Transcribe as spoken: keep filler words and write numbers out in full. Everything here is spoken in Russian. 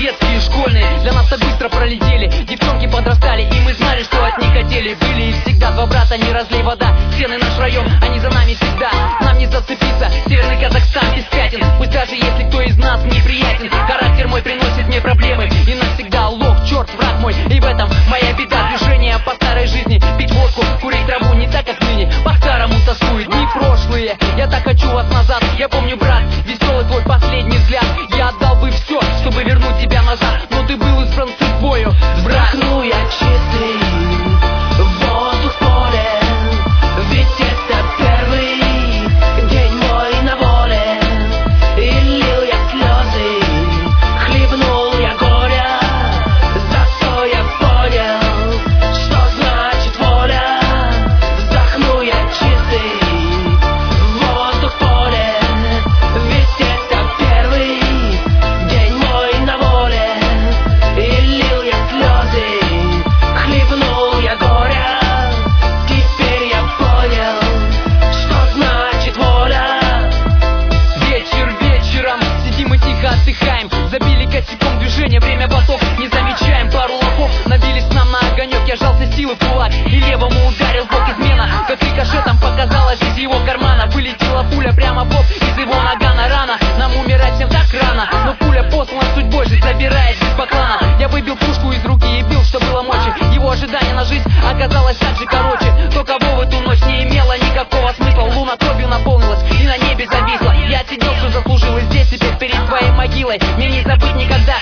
детские, школьные для нас так быстро пролетели. Девчонки подрастали, и мы знали, что от них хотели. Были и всегда два брата, не разлей вода. Стены наш район, они за нами всегда. Нам не зацепиться, Северный Казахстан без пятен. Пусть даже если кто из нас неприятен, характер мой приносит мне проблемы. И навсегда лох, черт, враг мой. И в этом моя беда. Движение по старой жизни, пить водку, курить траву не так, как ныне. По-старому тоскуют дни прошлые. Я так хочу вас назад. Я помню, брат, веселый твой последний взгляд. Я отдал бы все, чтобы вернуть тебя назад. Но ты был избран судьбою, брат. Вдохну я чистый воздух в поле, ведь это первый день мой на воле. И лил я слезы, хлебнул я горя, зато я понял, что значит воля. Вдохну я чистый воздух в поле, ведь это первый день мой на воле. И лил я слезы, хлебнул я горя, теперь я понял, что значит воля. Вечер вечером, сидим и тихо отдыхаем. Забили косяком движения, время поток не замечаем. Пару лохов набились нам на огонек. Я жался силы в кулак и левому ударил в бок. Измена, как рикошетом, показалась из его кармана. Вылетела пуля прямо в бок из его нагана. Рано, нам умирать всем так рано, но пуля послана судьбой, жизнь забирает без баклана. Я выбил пушку из руки и бил, что было мочи. Его ожидание на жизнь оказалось так же короче. То, кого в эту ночь не имело никакого смысла. Луна кровью наполнилась и на небе зависла. Я отсидел, что заслужил, и здесь теперь перед твоей могилой мне не забыть никогда